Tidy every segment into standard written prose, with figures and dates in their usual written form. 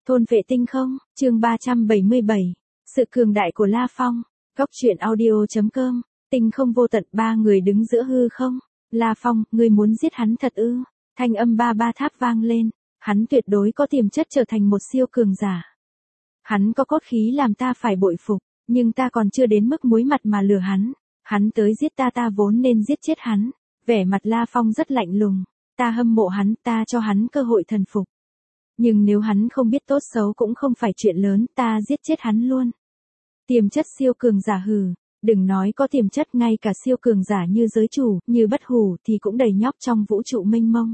Thôn vệ tinh không, chương 377. Sự cường đại của La Phong. Góc truyện audio.com. Tinh không vô tận, ba người đứng giữa hư không. La Phong, ngươi muốn giết hắn thật ư? Thanh âm ba ba tháp vang lên. Hắn tuyệt đối có tiềm chất trở thành một siêu cường giả. Hắn có cốt khí làm ta phải bội phục, nhưng ta còn chưa đến mức muối mặt mà lừa hắn. Hắn tới giết ta, ta vốn nên giết chết hắn. Vẻ mặt La Phong rất lạnh lùng. Ta hâm mộ hắn, ta cho hắn cơ hội thần phục. Nhưng nếu hắn không biết tốt xấu cũng không phải chuyện lớn, ta giết chết hắn luôn. Tiềm chất siêu cường giả hừ, đừng nói có tiềm chất, ngay cả siêu cường giả như giới chủ, như bất hủ thì cũng đầy nhóc trong vũ trụ mênh mông.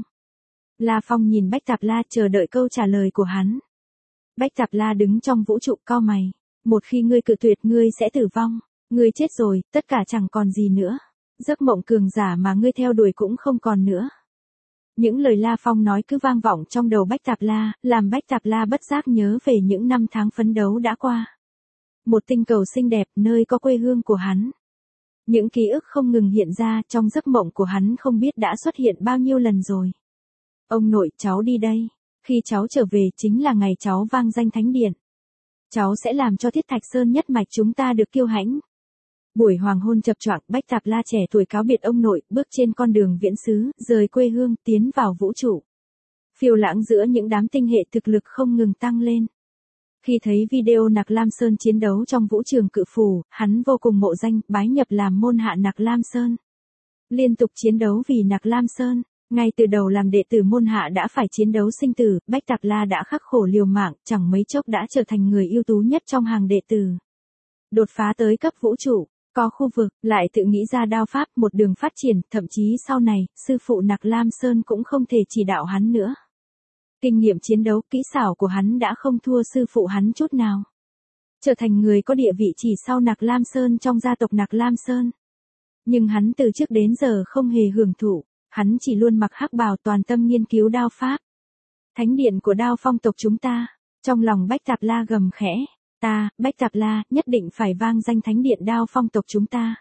La Phong nhìn Bách Tạp La chờ đợi câu trả lời của hắn. Bách Tạp La đứng trong vũ trụ cau mày. Một khi ngươi cự tuyệt ngươi sẽ tử vong, ngươi chết rồi, tất cả chẳng còn gì nữa. Giấc mộng cường giả mà ngươi theo đuổi cũng không còn nữa. Những lời La Phong nói cứ vang vọng trong đầu Bách Tạp La, làm Bách Tạp La bất giác nhớ về những năm tháng phấn đấu đã qua. Một tinh cầu xinh đẹp, nơi có quê hương của hắn. Những ký ức không ngừng hiện ra, trong giấc mộng của hắn không biết đã xuất hiện bao nhiêu lần rồi. Ông nội, cháu đi đây. Khi cháu trở về chính là ngày cháu vang danh thánh điện. Cháu sẽ làm cho Thiết Thạch Sơn nhất mạch chúng ta được kiêu hãnh. Buổi hoàng hôn chập choạng, Bách Tạp La trẻ tuổi cáo biệt ông nội, bước trên con đường viễn xứ, rời quê hương, tiến vào vũ trụ. Phiêu lãng giữa những đám tinh hệ thực lực không ngừng tăng lên. Khi thấy video Nặc Lam Sơn chiến đấu trong vũ trường cự phù, hắn vô cùng mộ danh, bái nhập làm môn hạ Nặc Lam Sơn. Liên tục chiến đấu vì Nặc Lam Sơn, ngay từ đầu làm đệ tử môn hạ đã phải chiến đấu sinh tử, Bách Tạp La đã khắc khổ liều mạng, chẳng mấy chốc đã trở thành người ưu tú nhất trong hàng đệ tử. Đột phá tới cấp vũ trụ. Có khu vực, lại tự nghĩ ra đao pháp, một đường phát triển, thậm chí sau này, sư phụ Nặc Lam Sơn cũng không thể chỉ đạo hắn nữa. Kinh nghiệm chiến đấu, kỹ xảo của hắn đã không thua sư phụ hắn chút nào. Trở thành người có địa vị chỉ sau Nặc Lam Sơn trong gia tộc Nặc Lam Sơn. Nhưng hắn từ trước đến giờ không hề hưởng thụ, hắn chỉ luôn mặc hắc bào toàn tâm nghiên cứu đao pháp. Thánh điện của Đao Phong tộc chúng ta, trong lòng Bách Tạp La gầm khẽ. Ta, Bách Tạp La, nhất định phải vang danh thánh điện Đao Phong tộc chúng ta.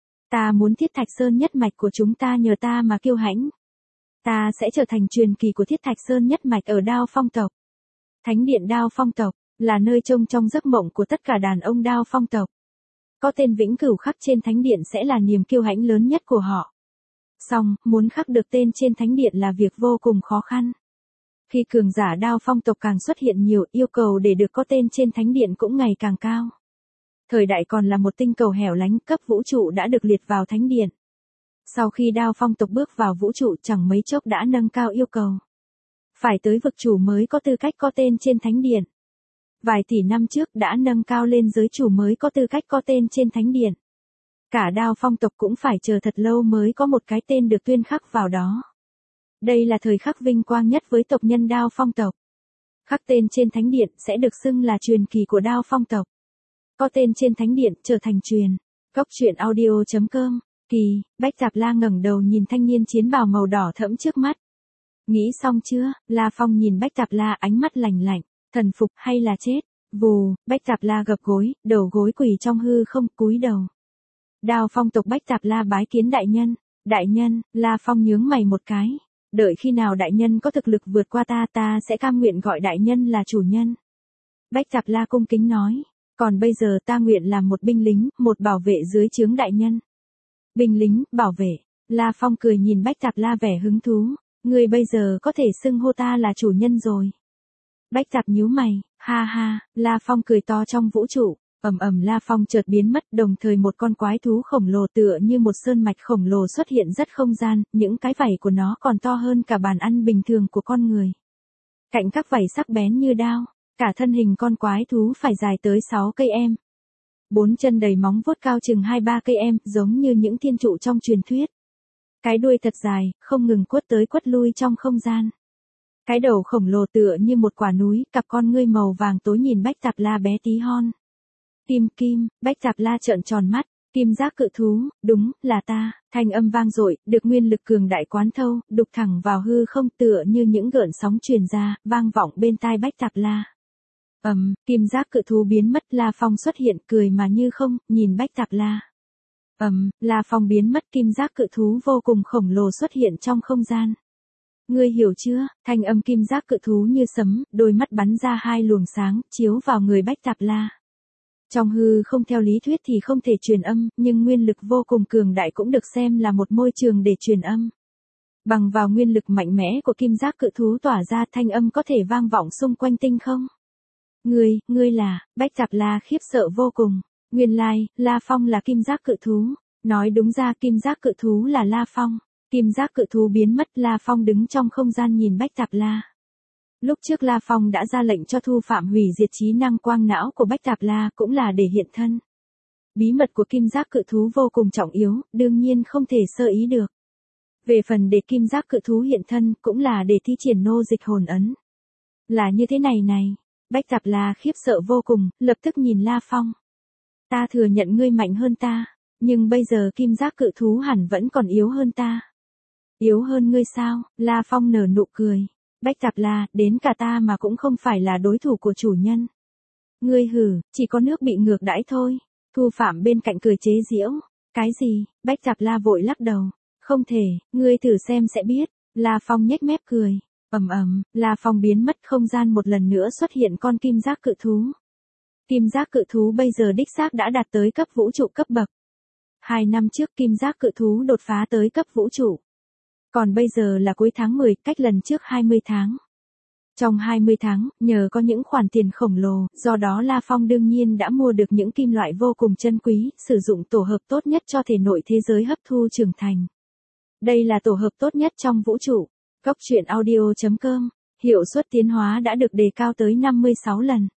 Ta muốn Thiết Thạch Sơn nhất mạch của chúng ta nhờ ta mà kiêu hãnh. Ta sẽ trở thành truyền kỳ của Thiết Thạch Sơn nhất mạch ở Đao Phong tộc. Thánh điện Đao Phong tộc, là nơi trông trong giấc mộng của tất cả đàn ông Đao Phong tộc. Có tên vĩnh cửu khắc trên thánh điện sẽ là niềm kiêu hãnh lớn nhất của họ. Song, muốn khắc được tên trên thánh điện là việc vô cùng khó khăn. Khi cường giả Đao Phong tộc càng xuất hiện nhiều, yêu cầu để được có tên trên thánh điện cũng ngày càng cao. Thời đại còn là một tinh cầu hẻo lánh, cấp vũ trụ đã được liệt vào thánh điện. Sau khi Đao Phong tộc bước vào vũ trụ chẳng mấy chốc đã nâng cao yêu cầu. Phải tới vực chủ mới có tư cách có tên trên thánh điện. Vài tỷ năm trước đã nâng cao lên giới chủ mới có tư cách có tên trên thánh điện. Cả Đao Phong tộc cũng phải chờ thật lâu mới có một cái tên được tuyên khắc vào đó. Đây là thời khắc vinh quang nhất với tộc nhân Đao Phong tộc. Khắc tên trên thánh điện sẽ được xưng là truyền kỳ của Đao Phong tộc. Có tên trên thánh điện trở thành truyền. Góc truyện audio.com. Kỳ, Bách Tạp La ngẩng đầu nhìn thanh niên chiến bào màu đỏ thẫm trước mắt. Nghĩ xong chưa? La Phong nhìn Bách Tạp La ánh mắt lạnh lạnh, thần phục hay là chết? Vù, Bách Tạp La gập gối, đầu gối quỳ trong hư không, cúi đầu. Đao Phong tộc Bách Tạp La bái kiến đại nhân. Đại nhân, La Phong nhướng mày một cái. Đợi khi nào đại nhân có thực lực vượt qua ta, ta sẽ cam nguyện gọi đại nhân là chủ nhân. Bách Tạp La cung kính nói, còn bây giờ ta nguyện làm một binh lính, một bảo vệ dưới trướng đại nhân. Binh lính, bảo vệ. La Phong cười nhìn Bách Tạp La vẻ hứng thú, ngươi bây giờ có thể xưng hô ta là chủ nhân rồi. Bách Tạp nhíu mày, ha ha, La Phong cười to trong vũ trụ. La Phong chợt biến mất, đồng thời một con quái thú khổng lồ tựa như một sơn mạch khổng lồ xuất hiện rất không gian, những cái vảy của nó còn to hơn cả bàn ăn bình thường của con người. Cạnh các vảy sắc bén như đao, cả thân hình con quái thú phải dài tới 6 cây em. 4 chân đầy móng vuốt cao chừng 2-3 cây em, giống như những thiên trụ trong truyền thuyết. Cái đuôi thật dài, không ngừng quất tới quất lui trong không gian. Cái đầu khổng lồ tựa như một quả núi, cặp con ngươi màu vàng tối nhìn Bách Tạp La bé tí hon. Kim, Bách Tạp La trợn tròn mắt, kim giác cự thú, đúng, là ta, thanh âm vang dội, được nguyên lực cường đại quán thâu, đục thẳng vào hư không tựa như những gợn sóng truyền ra, vang vọng bên tai Bách Tạp La. Kim giác cự thú biến mất, La Phong xuất hiện cười mà như không, nhìn Bách Tạp La. La Phong biến mất, kim giác cự thú vô cùng khổng lồ xuất hiện trong không gian. Ngươi hiểu chưa? Thanh âm kim giác cự thú như sấm, đôi mắt bắn ra hai luồng sáng, chiếu vào người Bách Tạp La. Trong hư không theo lý thuyết thì không thể truyền âm, nhưng nguyên lực vô cùng cường đại cũng được xem là một môi trường để truyền âm. Bằng vào nguyên lực mạnh mẽ của kim giác cự thú tỏa ra, thanh âm có thể vang vọng xung quanh tinh không. Ngươi là, Bách Tạp La khiếp sợ vô cùng. Nguyên lai, La Phong là kim giác cự thú. Nói đúng ra kim giác cự thú là La Phong. Kim giác cự thú biến mất, La Phong đứng trong không gian nhìn Bách Tạp La. Lúc trước La Phong đã ra lệnh cho thu phạm hủy diệt trí năng quang não của Bách Tạp La cũng là để hiện thân. Bí mật của kim giác cự thú vô cùng trọng yếu, đương nhiên không thể sơ ý được. Về phần để kim giác cự thú hiện thân cũng là để thi triển nô dịch hồn ấn. Là như thế này. Bách Tạp La khiếp sợ vô cùng, lập tức nhìn La Phong. Ta thừa nhận ngươi mạnh hơn ta, nhưng bây giờ kim giác cự thú hẳn vẫn còn yếu hơn ta. Yếu hơn ngươi sao? La Phong nở nụ cười. Bách Tạp La, đến cả ta mà cũng không phải là đối thủ của chủ nhân. Ngươi hử, chỉ có nước bị ngược đãi thôi. Thu phạm bên cạnh cười chế giễu. Cái gì? Bách Tạp La vội lắc đầu. Không thể, ngươi thử xem sẽ biết. La Phong nhếch mép cười. La Phong biến mất, không gian một lần nữa xuất hiện con kim giác cự thú. Kim giác cự thú bây giờ đích xác đã đạt tới cấp vũ trụ cấp bậc. 2 năm trước kim giác cự thú đột phá tới cấp vũ trụ. Còn bây giờ là cuối tháng 10, cách lần trước 20 tháng. Trong 20 tháng, nhờ có những khoản tiền khổng lồ, do đó La Phong đương nhiên đã mua được những kim loại vô cùng chân quý, sử dụng tổ hợp tốt nhất cho thể nội thế giới hấp thu trưởng thành. Đây là tổ hợp tốt nhất trong vũ trụ. Góc truyện audio.com, hiệu suất tiến hóa đã được đề cao tới 56 lần.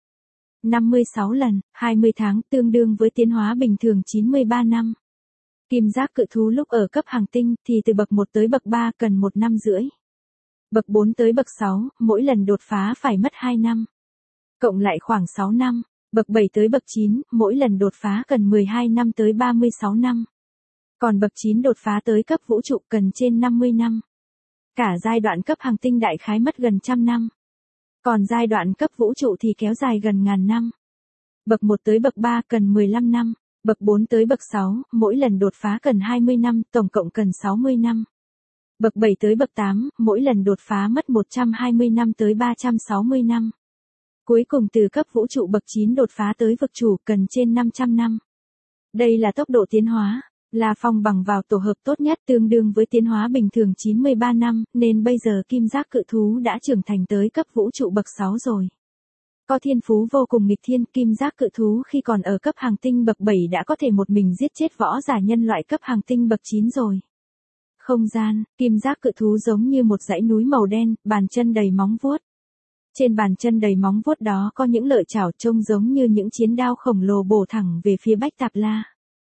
56 lần, 20 tháng tương đương với tiến hóa bình thường 93 năm. Kim giác cự thú lúc ở cấp hành tinh thì từ bậc 1 tới bậc 3 cần 1 năm rưỡi. Bậc 4 tới bậc 6, mỗi lần đột phá phải mất 2 năm. Cộng lại khoảng 6 năm. Bậc 7 tới bậc 9, mỗi lần đột phá cần 12 năm tới 36 năm. Còn bậc 9 đột phá tới cấp vũ trụ cần trên 50 năm. Cả giai đoạn cấp hành tinh đại khái mất gần 100 năm. Còn giai đoạn cấp vũ trụ thì kéo dài gần 1000 năm. Bậc 1 tới bậc 3 cần 15 năm. Bậc 4 tới bậc 6, mỗi lần đột phá cần 20 năm, tổng cộng cần 60 năm. Bậc 7 tới bậc 8, mỗi lần đột phá mất 120 năm tới 360 năm. Cuối cùng từ cấp vũ trụ bậc 9 đột phá tới vực chủ cần trên 500 năm. Đây là tốc độ tiến hóa. La Phong bằng vào tổ hợp tốt nhất tương đương với tiến hóa bình thường 93 năm, nên bây giờ kim giác cự thú đã trưởng thành tới cấp vũ trụ bậc 6 rồi. Có thiên phú vô cùng nghịch thiên, kim giác cự thú khi còn ở cấp hành tinh bậc 7 đã có thể một mình giết chết võ giả nhân loại cấp hành tinh bậc 9 rồi. Không gian, kim giác cự thú giống như một dãy núi màu đen, bàn chân đầy móng vuốt. Trên bàn chân đầy móng vuốt đó có những lợi chảo trông giống như những chiến đao khổng lồ bổ thẳng về phía Bách Tạp La.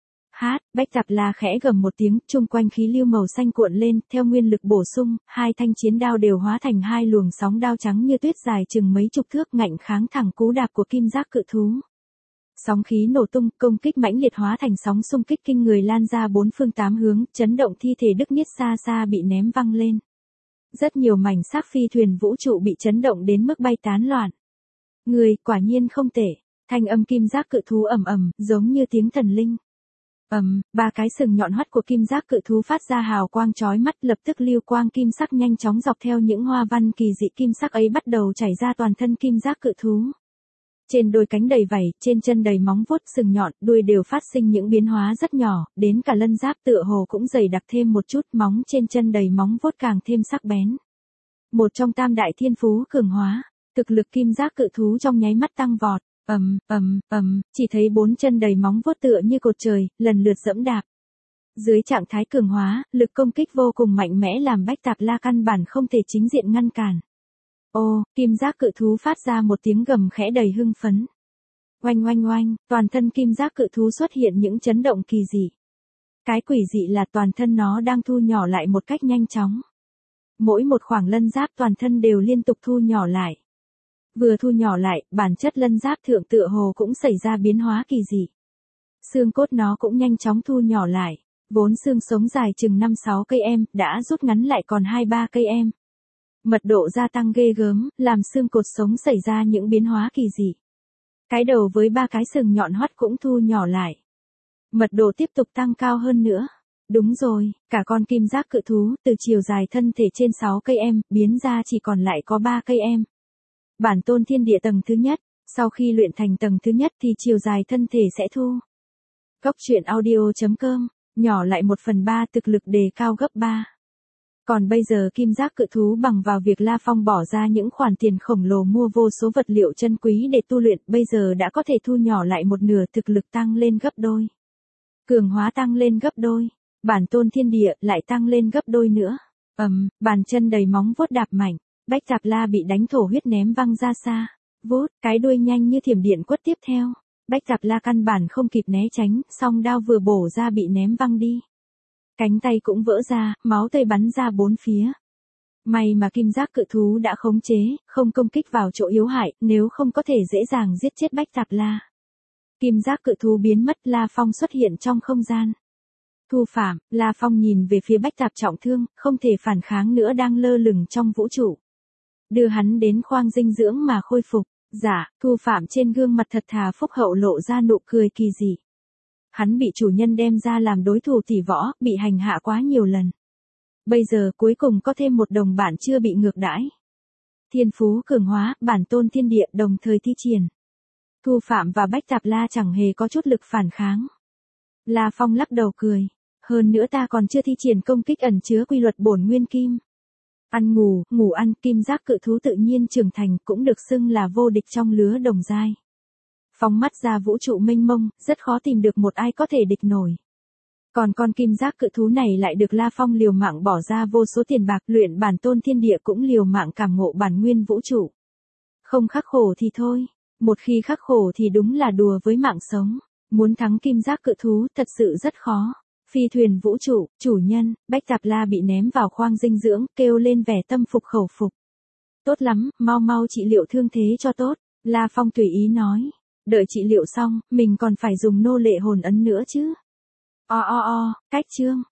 Bách Tạp La khẽ gầm một tiếng, chung quanh khí lưu màu xanh cuộn lên, theo nguyên lực bổ sung, hai thanh chiến đao đều hóa thành hai luồng sóng đao trắng như tuyết dài chừng mấy chục thước ngạnh kháng thẳng cú đạp của kim giác cự thú. Sóng khí nổ tung, công kích mãnh liệt hóa thành sóng xung kích kinh người lan ra bốn phương tám hướng, chấn động thi thể Đức Niết xa xa bị ném văng lên. Rất nhiều mảnh xác phi thuyền vũ trụ bị chấn động đến mức bay tán loạn. Người, quả nhiên không tệ. Thanh âm kim giác cự thú ầm, giống như tiếng thần linh. Ba cái sừng nhọn hoắt của kim giác cự thú phát ra hào quang chói mắt, lập tức lưu quang kim sắc nhanh chóng dọc theo những hoa văn kỳ dị kim sắc ấy bắt đầu chảy ra toàn thân kim giác cự thú. Trên đôi cánh đầy vảy, trên chân đầy móng vuốt sừng nhọn, đuôi đều phát sinh những biến hóa rất nhỏ, đến cả lân giáp tựa hồ cũng dày đặc thêm một chút, móng trên chân đầy móng vuốt càng thêm sắc bén. Một trong tam đại thiên phú cường hóa, thực lực kim giác cự thú trong nháy mắt tăng vọt. Chỉ thấy bốn chân đầy móng vuốt tựa như cột trời, lần lượt giẫm đạp. Dưới trạng thái cường hóa, lực công kích vô cùng mạnh mẽ làm Bách Tạp La căn bản không thể chính diện ngăn cản. Kim giác cự thú phát ra một tiếng gầm khẽ đầy hưng phấn. Oanh, toàn thân kim giác cự thú xuất hiện những chấn động kỳ dị. Cái quỷ dị là toàn thân nó đang thu nhỏ lại một cách nhanh chóng. Mỗi một khoảng lân giáp toàn thân đều liên tục thu nhỏ lại. Vừa thu nhỏ lại, bản chất lân giáp thượng tựa hồ cũng xảy ra biến hóa kỳ dị. Xương cốt nó cũng nhanh chóng thu nhỏ lại. Vốn xương sống dài chừng 5-6 cây em, đã rút ngắn lại còn 2-3 cây em. Mật độ gia tăng ghê gớm, làm xương cột sống xảy ra những biến hóa kỳ dị. Cái đầu với 3 cái sừng nhọn hoắt cũng thu nhỏ lại. Mật độ tiếp tục tăng cao hơn nữa. Đúng rồi, cả con kim giác cự thú từ chiều dài thân thể trên 6 cây em, biến ra chỉ còn lại có 3 cây em. Bản tôn thiên địa tầng thứ nhất, sau khi luyện thành tầng thứ nhất thì chiều dài thân thể sẽ thu. Cốc truyện audio.com, nhỏ lại 1/3 thực lực đề cao gấp 3. Còn bây giờ kim giác cự thú bằng vào việc La Phong bỏ ra những khoản tiền khổng lồ mua vô số vật liệu chân quý để tu luyện, bây giờ đã có thể thu nhỏ lại một nửa, thực lực tăng lên gấp đôi. Cường hóa tăng lên gấp đôi, bản tôn thiên địa lại tăng lên gấp đôi nữa. Bàn chân đầy móng vuốt đạp mạnh, Bách Tạp La bị đánh thổ huyết ném văng ra xa. Vút, cái đuôi nhanh như thiểm điện quất tiếp theo. Bách Tạp La căn bản không kịp né tránh, song đao vừa bổ ra bị ném văng đi. Cánh tay cũng vỡ ra, máu tươi bắn ra bốn phía. May mà kim giác cự thú đã khống chế, không công kích vào chỗ yếu hại, nếu không có thể dễ dàng giết chết Bách Tạp La. Kim giác cự thú biến mất, La Phong xuất hiện trong không gian. Thu Phạm, La Phong nhìn về phía Bách Tạp trọng thương, không thể phản kháng nữa đang lơ lửng trong vũ trụ. Đưa hắn đến khoang dinh dưỡng mà khôi phục. Dạ, Thu Phạm trên gương mặt thật thà phúc hậu lộ ra nụ cười kỳ dị. Hắn bị chủ nhân đem ra làm đối thủ tỷ võ, bị hành hạ quá nhiều lần. Bây giờ cuối cùng có thêm một đồng bạn chưa bị ngược đãi. Thiên phú cường hóa, bản tôn thiên địa đồng thời thi triển. Thu Phạm và Bách Tạp La chẳng hề có chút lực phản kháng. La Phong lắc đầu cười. Hơn nữa ta còn chưa thi triển công kích ẩn chứa quy luật bổn nguyên kim. Ăn ngủ, ngủ ăn, kim giác cự thú tự nhiên trưởng thành, cũng được xưng là vô địch trong lứa đồng giai. Phóng mắt ra vũ trụ mênh mông, rất khó tìm được một ai có thể địch nổi. Còn con kim giác cự thú này lại được La Phong liều mạng bỏ ra vô số tiền bạc, luyện bản tôn thiên địa cũng liều mạng cảm ngộ bản nguyên vũ trụ. Không khắc khổ thì thôi, một khi khắc khổ thì đúng là đùa với mạng sống. Muốn thắng kim giác cự thú thật sự rất khó. Phi thuyền vũ trụ, chủ nhân, Bách Tạp La bị ném vào khoang dinh dưỡng, kêu lên vẻ tâm phục khẩu phục. Tốt lắm, mau mau trị liệu thương thế cho tốt, La Phong tùy ý nói. Đợi trị liệu xong, mình còn phải dùng nô lệ hồn ấn nữa chứ. Cách chương.